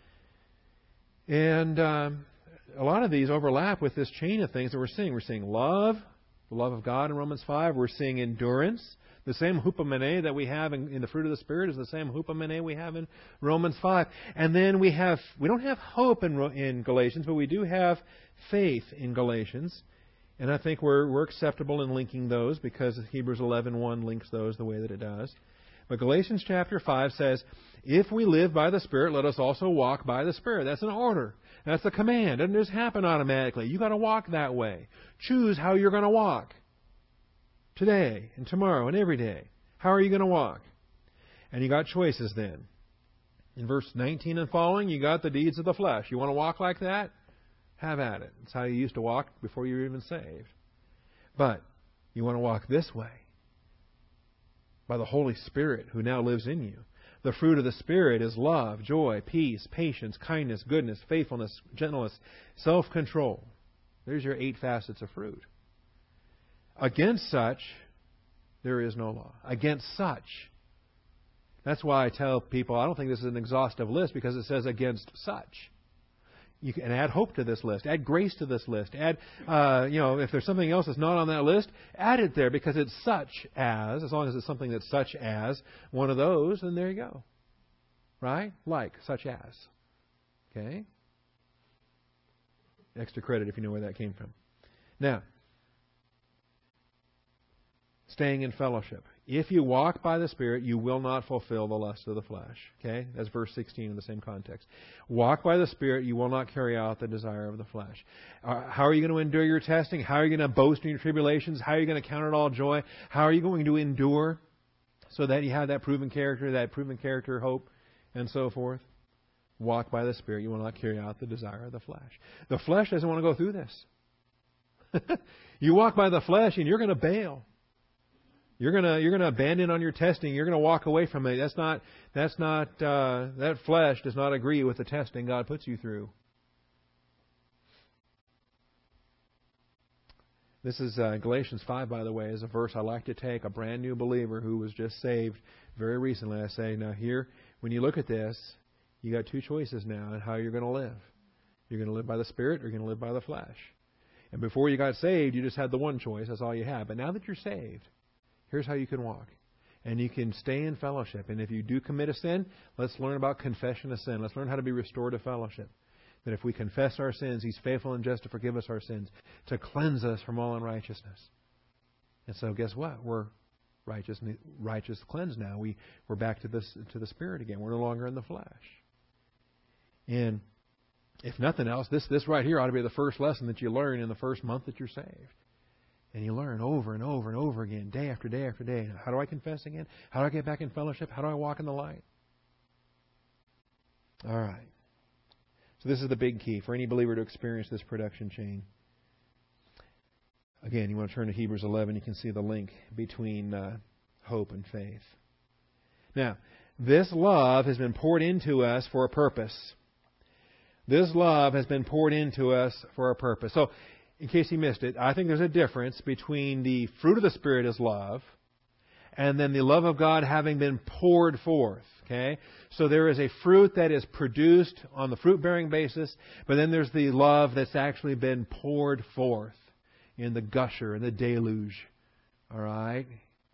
And um, a lot of these overlap with this chain of things that we're seeing. We're seeing love, the love of God in Romans five. We're seeing endurance. The same hupomene that we have in, in the fruit of the Spirit is the same hupomene we have in Romans five. And then we have we don't have hope in, in Galatians, but we do have faith in Galatians. And I think we're we're acceptable in linking those because Hebrews eleven one links those the way that it does. But Galatians chapter five says, if we live by the Spirit, let us also walk by the Spirit. That's an order. That's a command. It doesn't just happen automatically. You've got to walk that way. Choose how you're going to walk. Today and tomorrow and every day. How are you going to walk? And you got choices then. In verse nineteen and following, you got the deeds of the flesh. You want to walk like that? Have at it. It's how you used to walk before you were even saved. But you want to walk this way by the Holy Spirit who now lives in you. The fruit of the Spirit is love, joy, peace, patience, kindness, goodness, faithfulness, gentleness, self-control. There's your eight facets of fruit. Against such, there is no law. Against such. That's why I tell people, I don't think this is an exhaustive list because it says against such. You can add hope to this list. Add grace to this list. Add, uh, you know, if there's something else that's not on that list, add it there because it's such as, as long as it's something that's such as one of those, then there you go. Right? Like, such as. Okay? Extra credit if you know where that came from. Now, staying in fellowship. If you walk by the Spirit, you will not fulfill the lust of the flesh. Okay? That's verse sixteen in the same context. Walk by the Spirit, you will not carry out the desire of the flesh. Uh, how are you going to endure your testing? How are you going to boast in your tribulations? How are you going to count it all joy? How are you going to endure so that you have that proven character, that proven character, hope, and so forth? Walk by the Spirit, you will not carry out the desire of the flesh. The flesh doesn't want to go through this. You walk by the flesh and you're going to bail. You're gonna you're gonna abandon on your testing. You're gonna walk away from it. That's not that's not uh, that flesh does not agree with the testing God puts you through. This is uh, Galatians five, by the way, is a verse I like to take. A brand new believer who was just saved very recently. I say, now here, when you look at this, you got two choices now on how you're going to live. You're going to live by the Spirit, or you're going to live by the flesh. And before you got saved, you just had the one choice. That's all you had. But now that you're saved, here's how you can walk. And you can stay in fellowship. And if you do commit a sin, let's learn about confession of sin. Let's learn how to be restored to fellowship. That if we confess our sins, He's faithful and just to forgive us our sins, to cleanse us from all unrighteousness. And so guess what? We're righteous, righteous cleansed now. We, we're back to this to the Spirit again. We're no longer in the flesh. And if nothing else, this, this right here ought to be the first lesson that you learn in the first month that you're saved. And you learn over and over and over again, day after day after day. How do I confess again? How do I get back in fellowship? How do I walk in the light? All right. So this is the big key for any believer to experience this production chain. Again, you want to turn to Hebrews eleven. You can see the link between uh, hope and faith. Now, this love has been poured into us for a purpose. This love has been poured into us for a purpose. So, in case you missed it, I think there's a difference between the fruit of the Spirit is love and then the love of God having been poured forth. Okay? So there is a fruit that is produced on the fruit-bearing basis, but then there's the love that's actually been poured forth in the gusher, in the deluge. All right?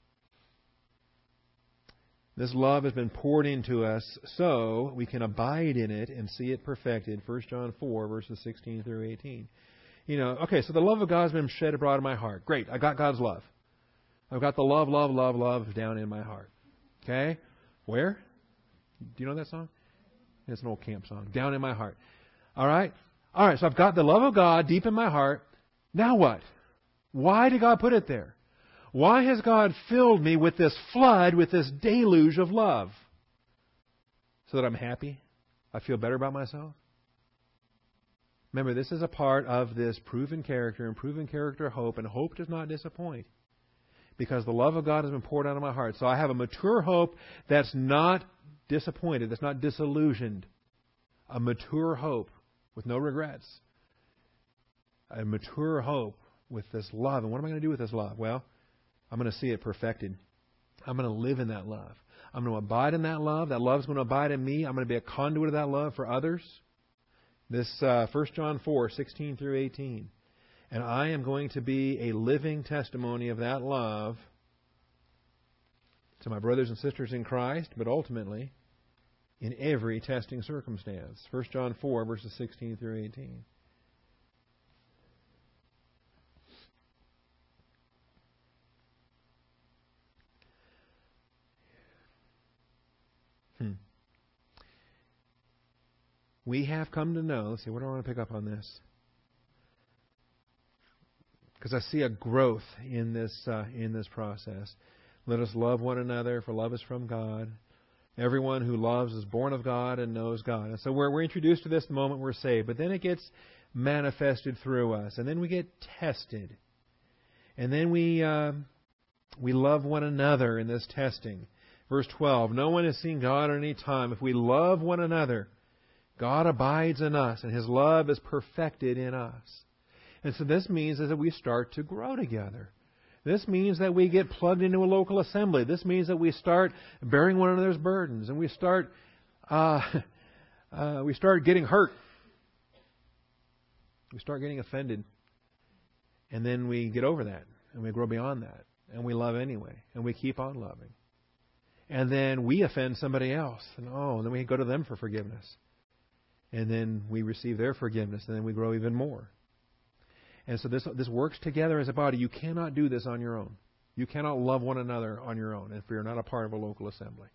This love has been poured into us so we can abide in it and see it perfected. First John four, verses sixteen through eighteen. You know, okay, so the love of God has been shed abroad in my heart. Great, I got God's love. I've got the love, love, love, love down in my heart. Okay? Where? Do you know that song? It's an old camp song. Down in my heart. All right? All right, so I've got the love of God deep in my heart. Now what? Why did God put it there? Why has God filled me with this flood, with this deluge of love? So that I'm happy? I feel better about myself? Remember, this is a part of this proven character, and proven character hope, and hope does not disappoint. Because the love of God has been poured out of my heart. So I have a mature hope that's not disappointed, that's not disillusioned. A mature hope with no regrets. A mature hope with this love. And what am I going to do with this love? Well, I'm going to see it perfected. I'm going to live in that love. I'm going to abide in that love. That love is going to abide in me. I'm going to be a conduit of that love for others. This uh, First John four, sixteen through eighteen. And I am going to be a living testimony of that love to my brothers and sisters in Christ, but ultimately in every testing circumstance. First John four, verses sixteen through eighteen. Hmm. We have come to know, let's see, what do I want to pick up on this? Because I see a growth in this uh, in this process. Let us love one another, for love is from God. Everyone who loves is born of God and knows God. And so we're, we're introduced to this the moment we're saved. But then it gets manifested through us. And then we get tested. And then we uh, we love one another in this testing. Verse twelve, no one has seen God at any time. If we love one another, God abides in us, and His love is perfected in us. And so this means that we start to grow together. This means that we get plugged into a local assembly. This means that we start bearing one another's burdens, and we start uh, uh, we start getting hurt. We start getting offended, and then we get over that, and we grow beyond that, and we love anyway, and we keep on loving. And then we offend somebody else, and oh, and then we go to them for forgiveness, and then we receive their forgiveness, and then we grow even more. And so this this works together as a body. You cannot do this on your own. You cannot love one another on your own if you're not a part of a local assembly.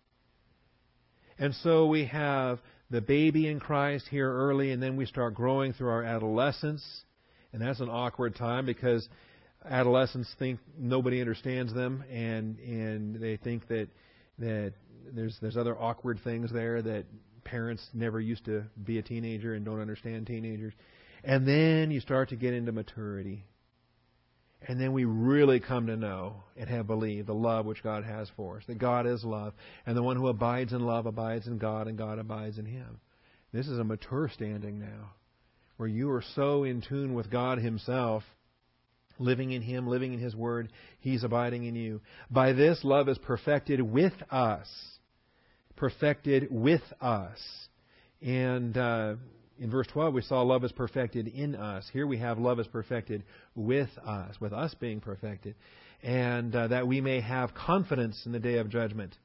And so we have the baby in Christ here early, and then we start growing through our adolescence. And that's an awkward time because adolescents think nobody understands them, and and they think that that there's there's other awkward things there, that parents never used to be a teenager and don't understand teenagers. And then you start to get into maturity. And then we really come to know and have believed the love which God has for us. That God is love. And the one who abides in love abides in God, and God abides in him. This is a mature standing now, where you are so in tune with God Himself, living in Him, living in His Word. He's abiding in you. By this, love is perfected with us. Perfected with us. And uh, in verse twelve, we saw love is perfected in us. Here we have love is perfected with us, with us being perfected. And uh, that we may have confidence in the day of judgment.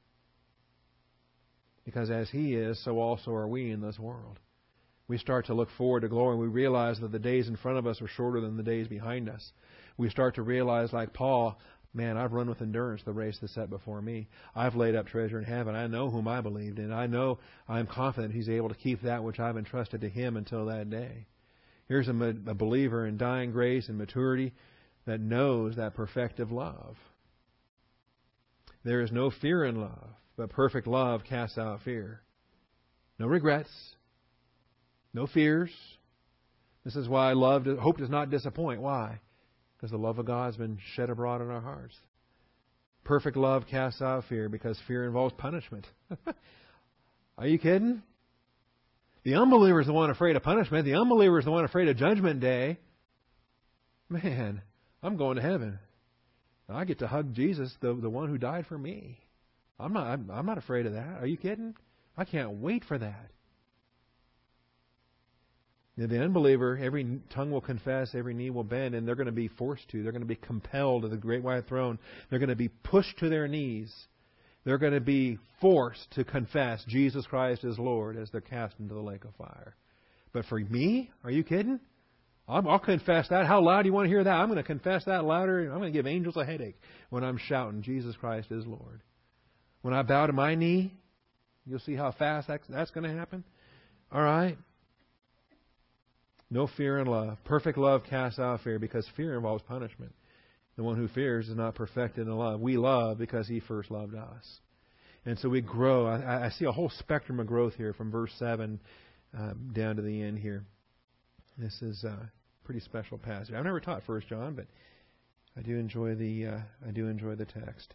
Because as He is, so also are we in this world. We start to look forward to glory. We realize that the days in front of us are shorter than the days behind us. We start to realize, like Paul, man, I've run with endurance the race that's set before me. I've laid up treasure in heaven. I know whom I believed in. I know I'm confident He's able to keep that which I've entrusted to Him until that day. Here's a, a believer in dying grace and maturity that knows that perfective love. There is no fear in love, but perfect love casts out fear. No regrets. No fears. This is why love, hope does not disappoint. Why? Because the love of God has been shed abroad in our hearts. Perfect love casts out fear, because fear involves punishment. Are you kidding? The unbeliever is the one afraid of punishment. The unbeliever is the one afraid of judgment day. Man, I'm going to heaven. I get to hug Jesus, the the one who died for me. I'm not I'm, I'm not afraid of that. Are you kidding? I can't wait for that. The unbeliever, every tongue will confess, every knee will bend, and they're going to be forced to. They're going to be compelled to the great white throne. They're going to be pushed to their knees. They're going to be forced to confess Jesus Christ is Lord as they're cast into the lake of fire. But for me, are you kidding? I'll, I'll confess that. How loud do you want to hear that? I'm going to confess that louder. I'm going to give angels a headache when I'm shouting, Jesus Christ is Lord. When I bow to my knee, you'll see how fast that's, that's going to happen. All right. No fear in love. Perfect love casts out fear, because fear involves punishment. The one who fears is not perfected in love. We love because He first loved us. And so we grow. I, I see a whole spectrum of growth here from verse seven uh, down to the end here. This is a pretty special passage. I've never taught First John, but I do enjoy the uh, I do enjoy the text.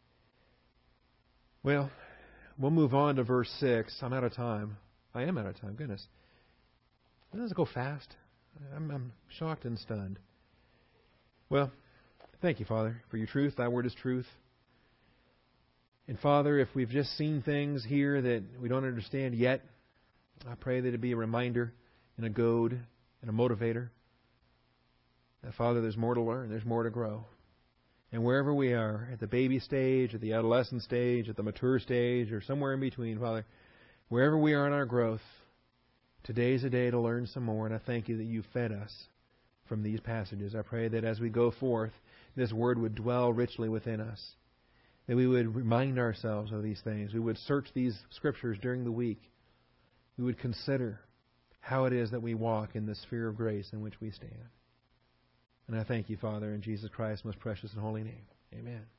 Well, we'll move on to verse six. I'm out of time. I am out of time. Goodness. Doesn't it go fast? I'm, I'm shocked and stunned. Well, thank you, Father, for your truth. Thy word is truth. And Father, if we've just seen things here that we don't understand yet, I pray that it be a reminder and a goad and a motivator. That, Father, there's more to learn. There's more to grow. And wherever we are, at the baby stage, at the adolescent stage, at the mature stage, or somewhere in between, Father, wherever we are in our growth, today's a day to learn some more, and I thank you that you fed us from these passages. I pray that as we go forth, this word would dwell richly within us, that we would remind ourselves of these things. We would search these scriptures during the week. We would consider how it is that we walk in the sphere of grace in which we stand. And I thank you, Father, in Jesus Christ's most precious and holy name. Amen.